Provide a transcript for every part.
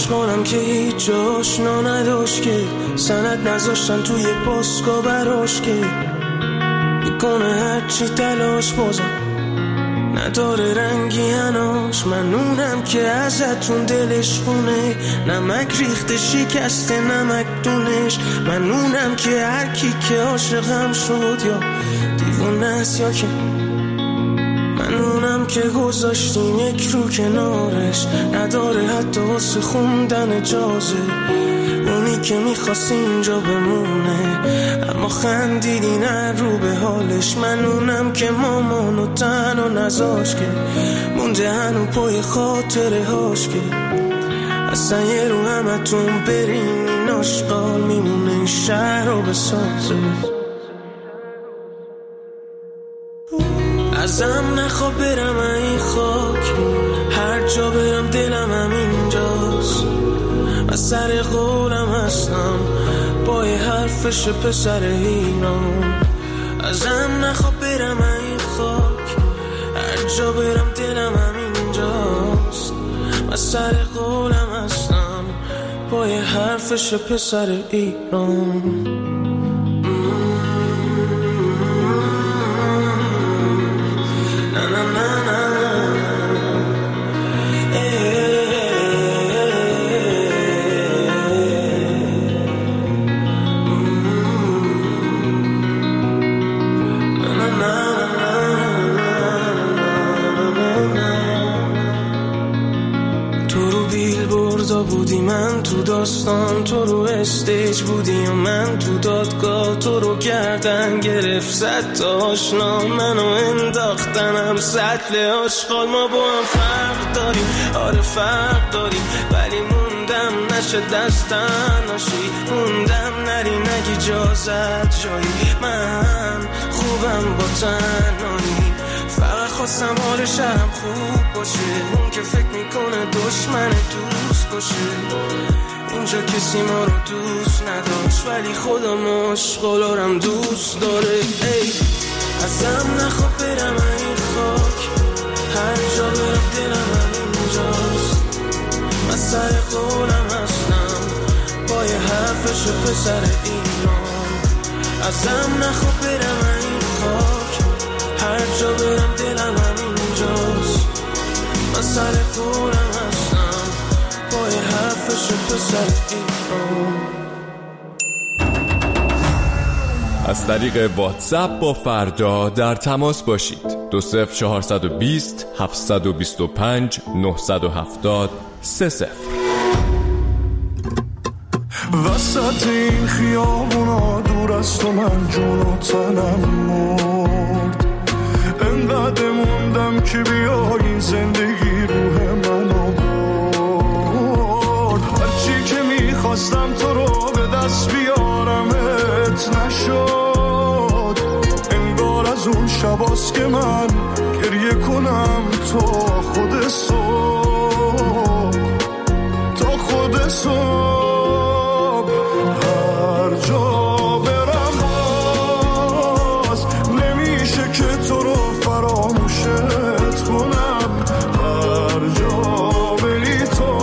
عشقانم که هیچ آشنا نداشت که سند نذاشتن توی پاسکا براش که میکنه هرچی تلاش بازم نداره رنگی هناش. من اونم که ازتون دلش خونه نمک ریخته شکسته نمک دونش. من اونم که هر کی که عاشقم شد یا دیوونه است یا که من اونم که گذاشتیم یک رو کنارش نداره حتی واسه خوندن اجازه. اونی که میخواست اینجا بمونه اما خندیدی نه رو به حالش. من اونم که مامانو تنها نذاش که مونده هنو پای خاطره هاش که اصلا یه رو همتون برین این آشقال میمونه این شهر رو بسازه. ازم نخواه برم این خاک هر جا برم دلم همینجاست. من سر قولم هستم با یه حرفش پسر ایران. ازم نخواه برم این خاک هر جا برم دلم همینجاست. من سر قولم هستم با یه حرفش پسر ایران. بودی من تو داستان تو رو استیج بودی و من تو دادگاه تو رو گردن گرفت صد تا آشنا منو انداختنم سطل آشغال. ما با هم فرق داریم آره فرق داریم ولی موندم نشه دستن ناشی موندم نری نگی اجازت جایی. من خوبم با تنهایی فقط خواستم حال شهرم خوب باشه. اون که فکر میکنه دشمن دوست باشه اینجا کسی ما رو دوست نداشت ولی خودم عشقالارم دوست داره. ای ازم نخواه برم این خاک هر جا برم دلم همینجاست. من سر قولم هستم با یه حرفش پسر ایران. ازم نخواه برم این خاک هر جا برم دلم همینجاست. من سر قولم هستم با یه حرفش پسر ایران. از طریق واتساپ با فردا در تماس باشید 20420 725 970 30. وسط این خیابونا دور از تو من جون و تنم مرد. انقدر موندم که بیا این زندگی روح منو برد. هرچی که میخواستم تو رو به دست بیارمت نشد. انگار از اون شباست که من گریه کنم تا خود صبح تا خود صبح. هر جا برم باز نمیشه که تو رو فراموشت کنم. هر جا بری تو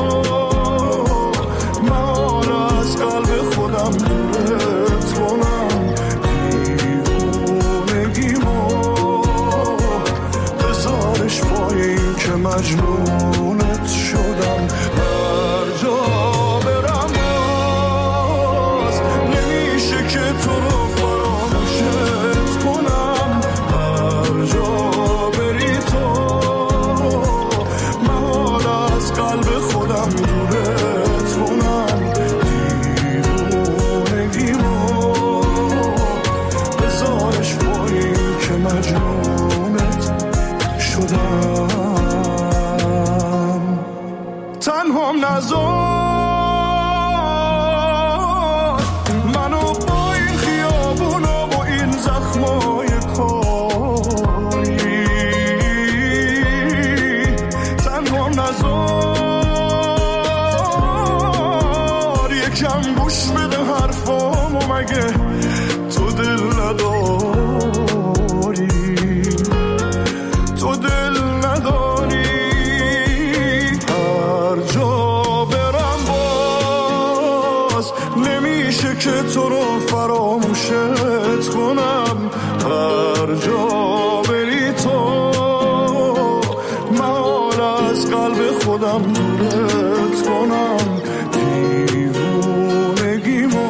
من از قلب خودم دورت کنم. دیوونگیمو بذارش پای این که مجنونت شدم. هر جا برم باز نمیشه که تو رو فراموشت کنم. هر جا بری تو من از قلب خودم دورت کنم. دیوونگیمو بذارش پای این که مجنونت شدم. تنهام نذار منو با این خیابونا با این زخمای کاری. تنهام نذار یکم گوش بده حرفامو مگه تو دل نداری. تو دل نداری. هر جا برم با که تو رو فراموشت کنم، هر جا بری تو محال از قلب خودم دورت کنم. دیوونگیمو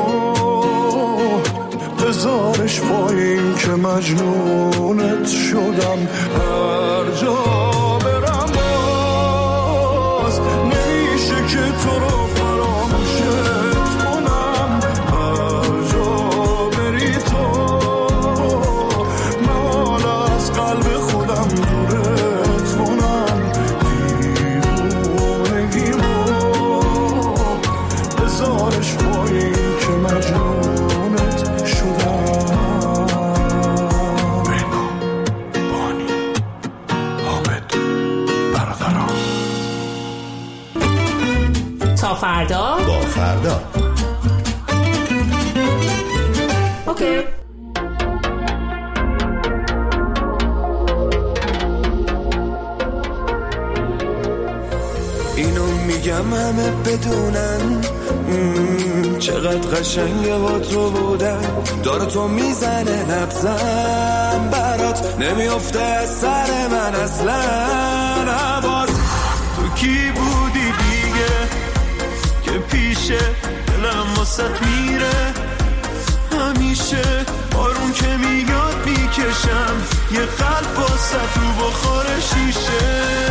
بذارش پایین که مجنونت شدم. هر جا برم باز نمیشه که تو رو فراموشت کنم، هر جا بری تو محال از قلب خودم دورت کنم. دیوونگیمو بذارش پایین که مجنونت شدم. تا فردا با فردا. اوکی. اینو میگم همه بدونن چقدر قشنگه با تو بودن. داره تو میزنه نبزم برات نمیافته از سر من اصلا. حواس تو کی بودی دیگه که پیشه دلم واسط میره همیشه. آروم که میاد میکشم یه قلب واسط رو بخور شیشه.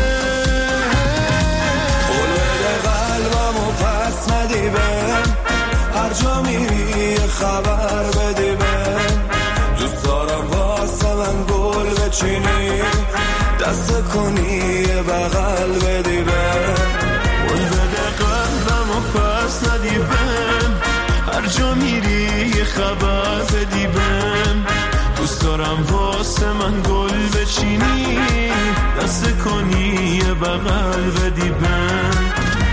قول بده قلبمو پس ندی بهم، هر جا میری یه خبر بدی بهم. دوست دارم واسه من گل بچینی، دست کنی یه بغل بدی بهم. قول بده قلبمو پس ندی بهم، هر جا میری یه خبر بدی بهم. دوست دارم واسه من گل بچینی، دست کنی یه بغل بدی بهم.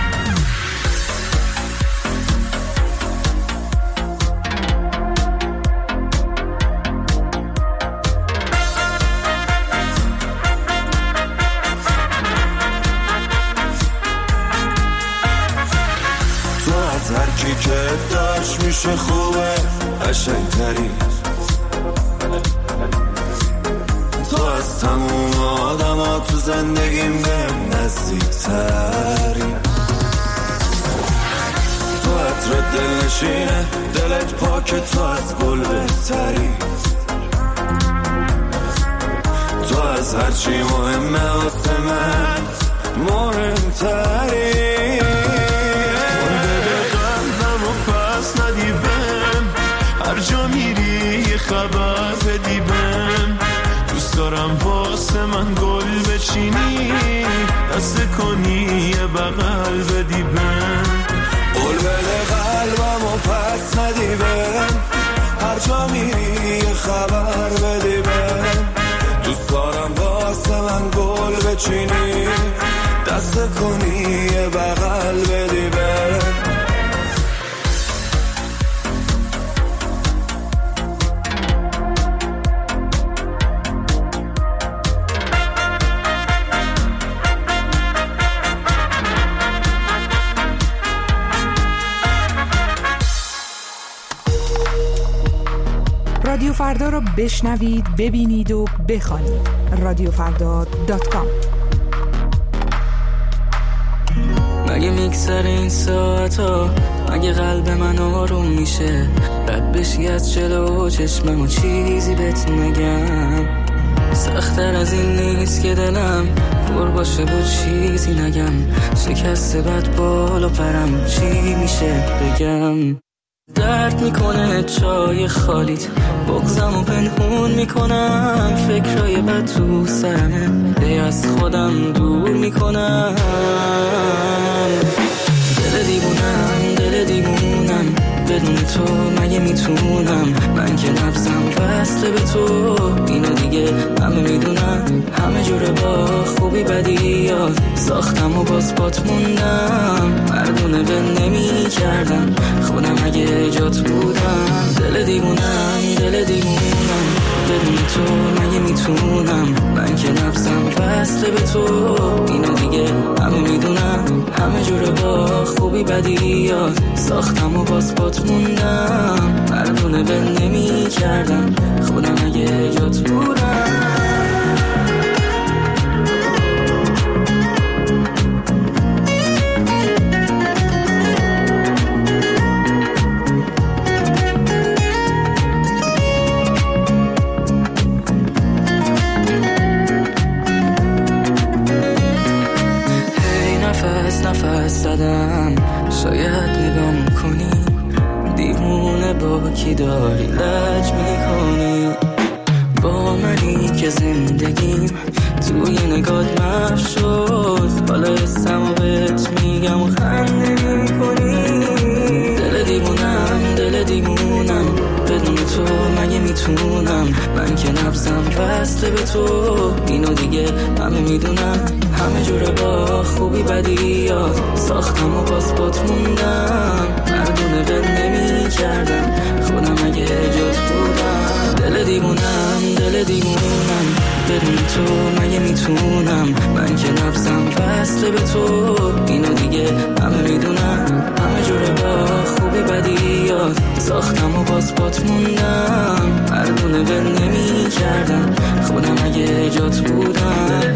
هر کی که داشت میشه خوبه قشنگتری، تو از تموم آدم ها تو زندگیم بهم نزدیکتری. تو عطر دل نشینه دلت پاک، تو از گل بهتری. تو از هرچی مهمه واسه من مهمتری. ندی بهم، هر جا میری یه خبر بدی بهم. دوست دارم واسه من گل بچینی، دست کنی یه بغل بدی بهم. قول بده قلبمو پس ندی بهم، هر جا میری یه خبر بدی بهم. دوست دارم واسه من گل بچینی، دست کنی یه بغل بدی بهم. رادیو فردا رو بشنوید، ببینید و بخوانید. رادیوفردا.com. مگه میگذره این ساعتا، مگه قلب من آروم میشه، رد بشی از جلو چشمم و چیزی بهت نگم. سخت‌تر از این نیست که دلم پر باشه و چیزی نگم. شکسته بد بال و پرم چی میشه بگم. درد میکنه چای خالیت، بغضم و پنهون میکنم. فکرای بد تو سرمه، دی از خودم دور میکنم. دل دیوونم بدون تو مگه میتونم. من که نبضم بسته به تو، اینو دیگه همه میدونم. همه جوره با خوبی بدی یاد ساختم و باز بات موندم. مردونه به نمی کردم خودم اگه جات بودم. دل دیوونم بدون تو مگه میتونم. من که نبضم بسته به تو، اینو دیگه همه میدونم. همه جوره با خوبی بدی یاد ساختم و باز بات موندم. نفس زدم. شاید نگام کنی دیوونه با کی داری لج میکنی. با منی که زندگیم توی نگات محو شد. حالا اسمو بهت میگم و خنده میکنی. دل دیوونم بدون تو مگه میتونم. من که نبضم بسته به تو اینو دیگه همه میدونم. همه جوره با خوبی بدیات ساختم و باز بات موندم. مردونه بل نمی کردم خودم اگه جات بودم. دل دیوونم بدون تو مگه میتونم. من که نبضم بسته به تو اینو دیگه همه میدونم. همه جوره با خوبی بدیات ساختم و باز بات موندم. مردونه بل نمی کردم خودم اگه جات بودم.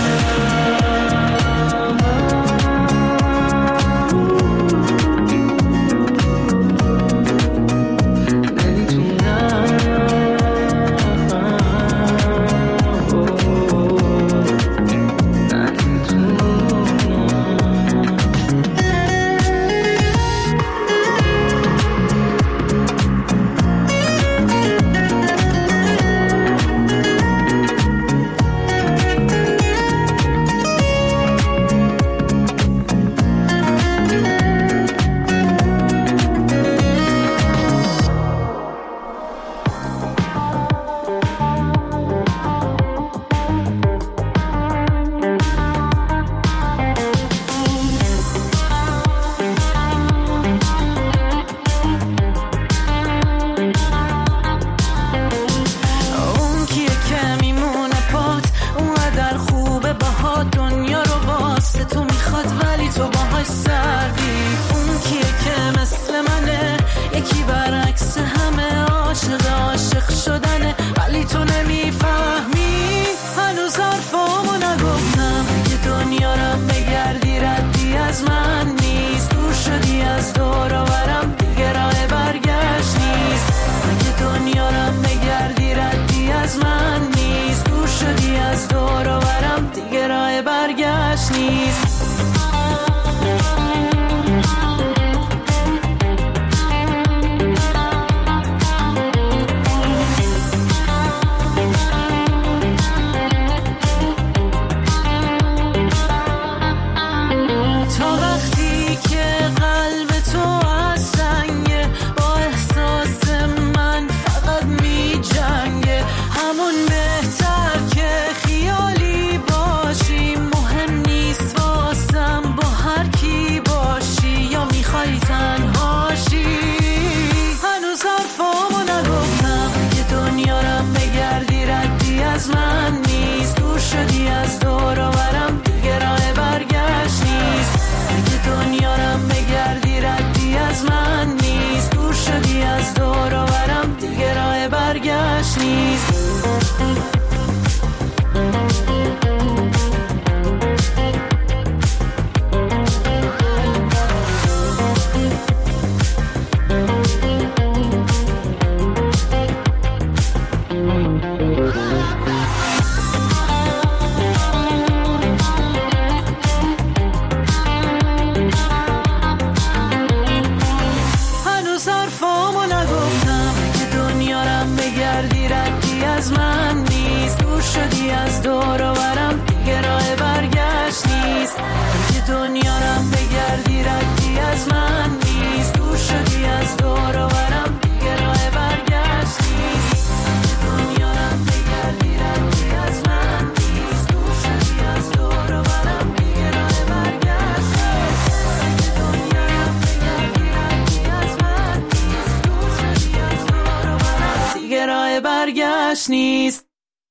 برگشت نیست.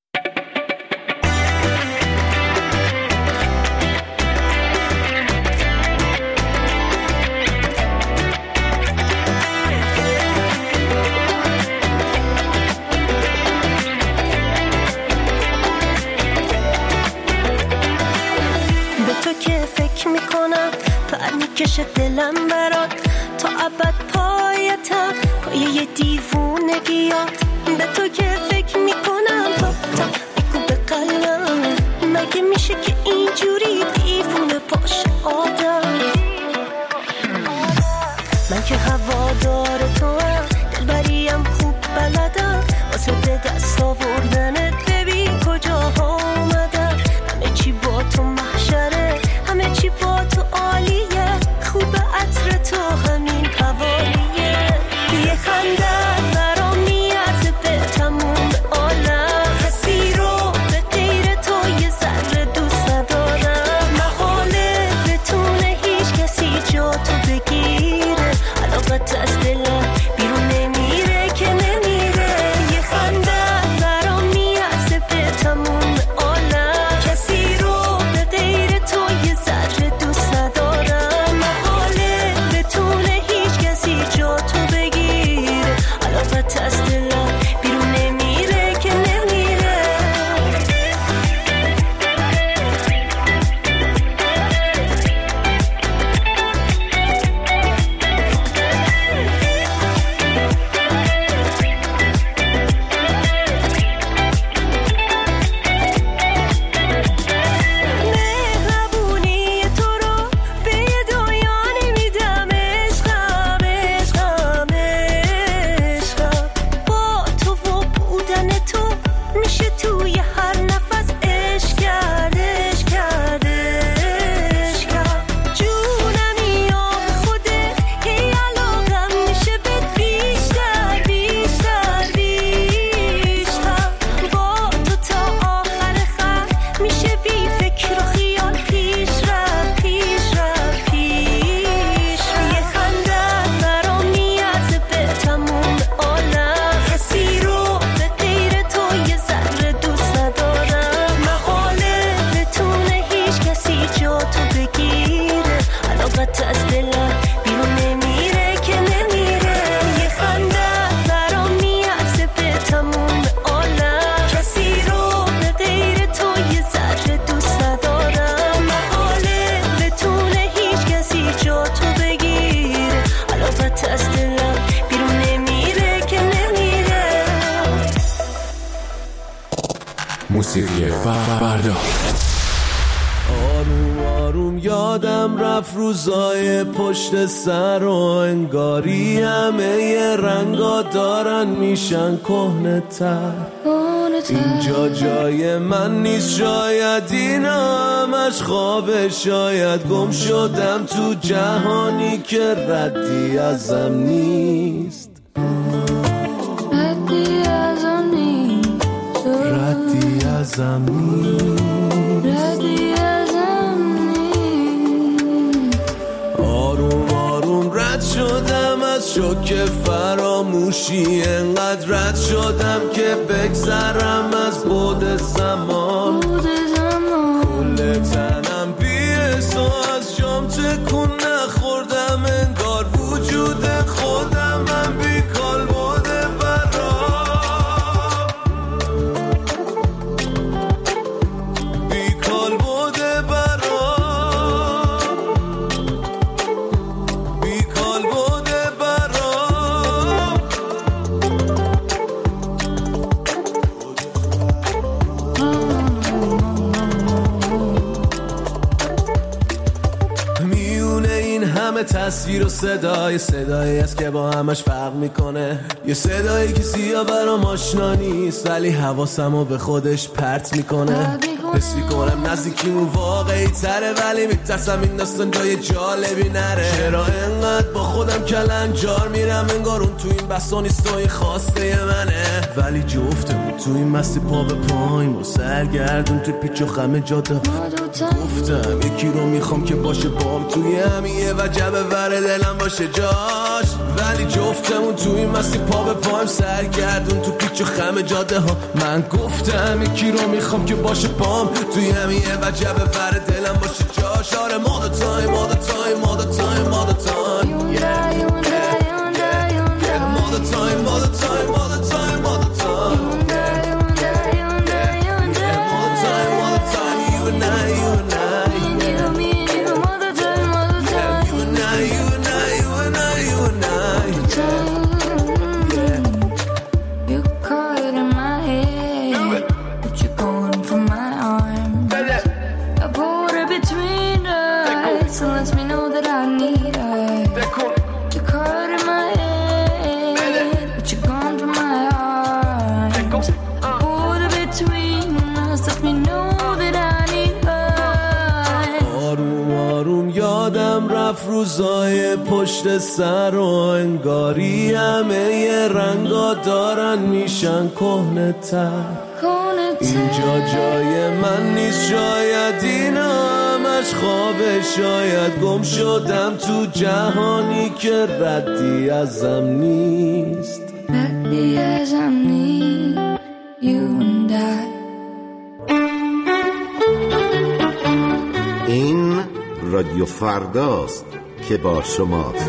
به تو که فکر میکنم پر میکشه دلم برات تا ابد پایتم پای یه دیوونگیات. به تو که فکر میکنم تا بگو به قلبم مگه میشه که اینجوری دیوونه باشه آدم. که هوادار تو هم دلبریم خوب بلدم واسه به دست آوردنت ببین کجاها اومدم همه چی با تو محشره همه چی با تو عالیه خوب عطر تو همین حوالیه یه خنده برام میارزه به تموم عالم کسی رو به غیر تو یه ذره دوست ندارم محاله بتونه هیچ کسی جا تو بگیره علاقت از دلم بیرون نمیره که نمیره یه خنده برام میارزه به تموم عالم کسی رو به غیر تو یه ذره دوست ندارم محاله بتونه هیچ کسی جا تو بگیره علاقت از دلم بیرون نمیره که نمیره مهربونی تو رو به دنیا نمیدم عشقم عشقم عشقم با تو و بودن تو میشه توی هر نفس عشق کرد عشق کرد عشق کرد جونمی آب خوده هی علاقم میشه بهت بیشتر بیشتر بیشتر با تو تا آخر خط میشه بی فکر و خیال پیش رفت پیش رفت پیش رفت یه خنده برام میارزه به تموم عالم کسی رو به غیر تو یه ذره دوست ندارم محاله بتونه هیچ کسی جا تو بگیره علاقت از دلم بیرون نمیره که نمیره یه خنده برام میارزه به تموم عالم کسی رو به غیر تو یه ذره دوست ندارم محاله بتونه هیچ کسی جا تو بگیره علاقت از دلم بیرون نمیره که نمیره موسیقی فردا. آروم آروم یادم رفت روزای پشت سر و انگاری همه رنگا دارن میشن کهنه‌تر اینجا جای من نیست شاید اینا همش خوابه شاید گم شدم تو جهانی که ردی ازم نیست ردی ازم نیست ردی ازم نیست آروم آروم رد شدم از شوک فراموشی انقدر رد شدم که بگذرم از بعد زمان کل تنم بی‌حس و از جام تکون نخوردم انگار وجود خودم من بیکال بوده برام بیکال بوده برام بیکال بوده برام میونه این همه تصویر و صدایی است که با همش فرق میکنه یه صدایی که سیاه برام آشنا نیست ولی حواسمو به خودش پرت میکنه حس میکنم نزدیکیمون واقعی تره ولی میترسم این داستان جای جالبی نره چرا انقدر با خودم کلنجار میرم انگار اون تو این بسا نیست و این خواسته منه ولی جفتمون تو این مستی پا به پاییم و سرگردون تو پیچ و خم جاده گفتم یکی رو میخوام که باشه بام توی همیه و جبه ور دلم باشه جاش ولی جفتمون تو این مستی پا به پایم سرگردون تو پیچ و خم جاده ها من گفتم یکی رو میخوام که باشه پام توی همیه و جبه ور دلم باشه جاش آره all the time all the time all the time all the time yeah all the time all the time all the time all the time Between یادم رفت روزای پشت سر و انگاری همه ی رنگا دارن میشن کهنه تر. اینجا جای من نیست، شاید اینا همش خوابه، شاید گم شدم تو جهانی که ردی ازم نیست، ردی ازم نیست. You and I. این رادیو فرداست که با شماست.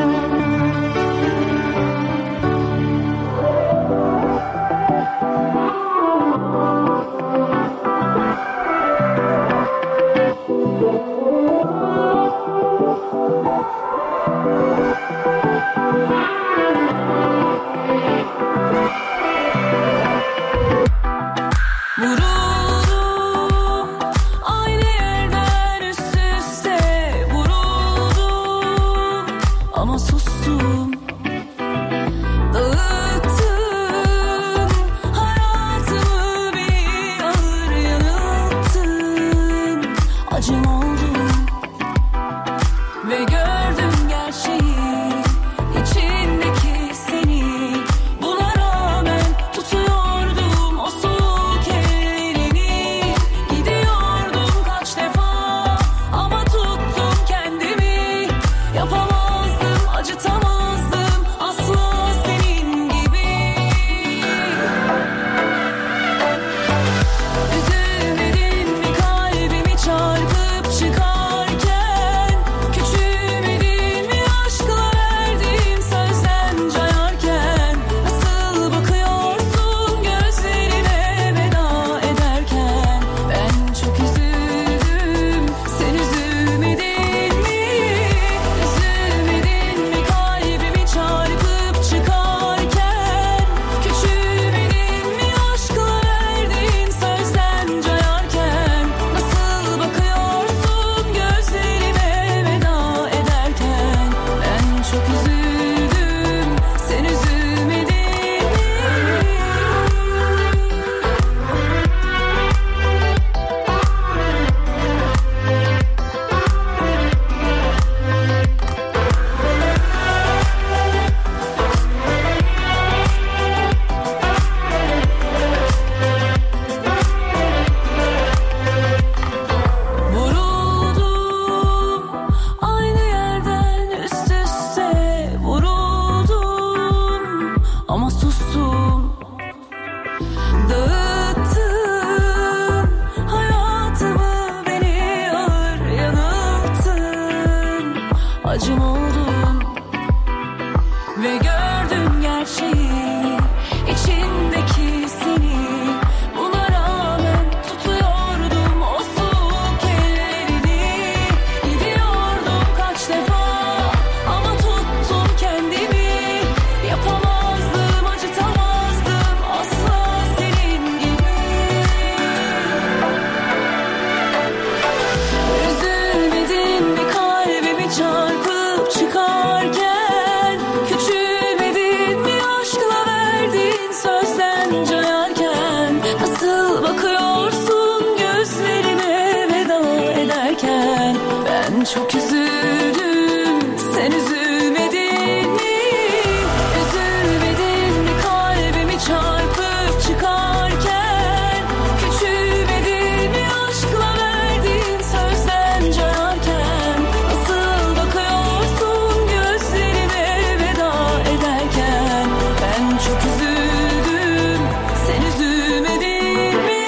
Çok üzüldüm, sen üzülmedin mi? Üzülmedin mi kalbimi çarpıp çıkarken? Küçülmedin mi aşkla verdiğin sözden cayarken? Nasıl bakıyorsun gözlerime veda ederken? Ben çok üzüldüm, sen üzülmedin mi?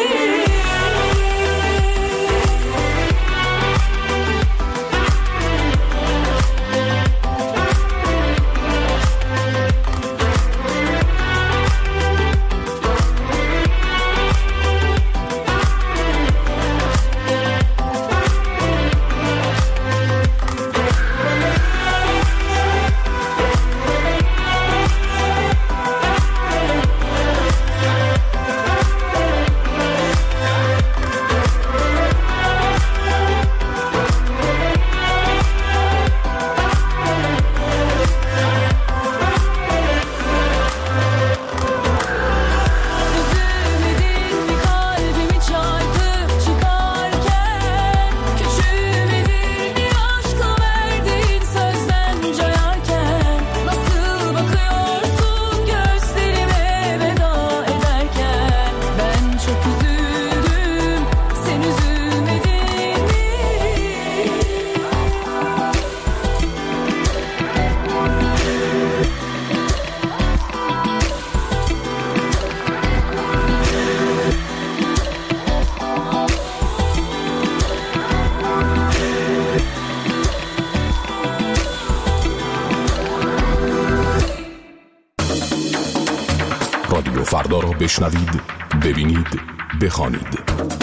فردا را بشنوید، ببینید، بخوانید.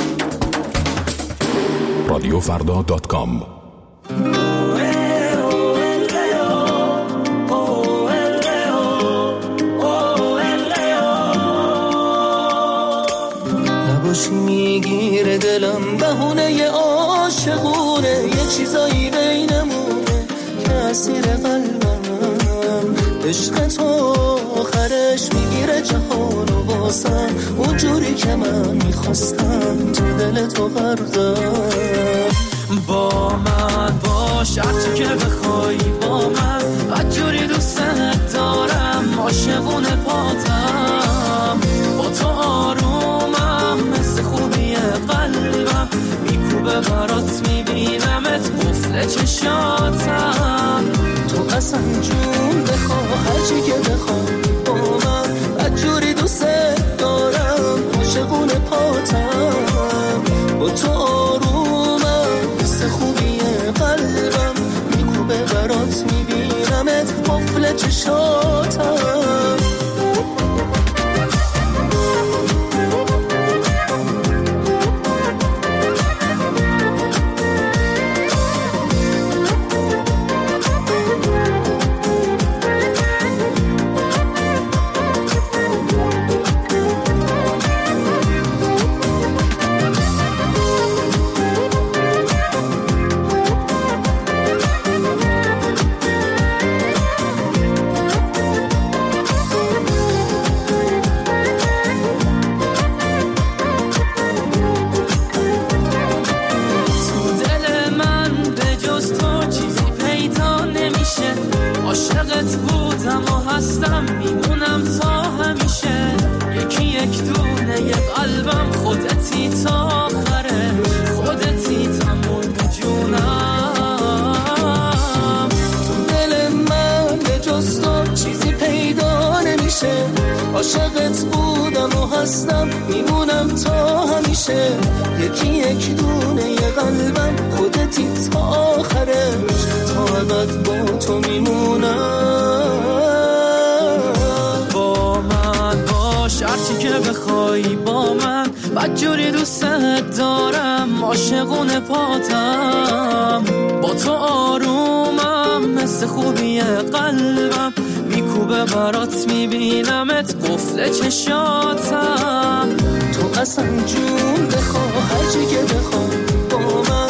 رادیوفردا.com. نباشی میگیره دلم بهونه عاشقونه، یه چیزایی بینمونه که اسیر قلبم، عشق تو آخرش میگیره جهان و واسم، اونجوری که من میخواستم تو دل تو غرقم. با من باش هرچی که بخوای، با من بدجوری دوستت دارم، عاشقونه پاتم، با تو آرومم، مثل خوبی قلبم میکوبه برات، میبینمت قفل چشاتم، تو اصلا جون بخواه هرچی که بخوای، با من بدجوری دوستت دارم، عاشقونه پاتم، با تو آرومم، مثل خوبی قلبم میکوبه برات، میبینمت قفل چشاتم. عاشقت بودم و هستم، میمونم تا همیشه، یکی یک دونه یه قلبم، خودتی تا آخرش، تا ابد با تو میمونم. با من باش هرچی که بخوای، با من بدجوری دوستت دارم، عاشقونه پاتم، با تو آرومم، مثل خوبی قلبم میکوبه برات، میبینمت قفل چشاتم، تو اصلا جون بخواه هرچی که بخوای، با من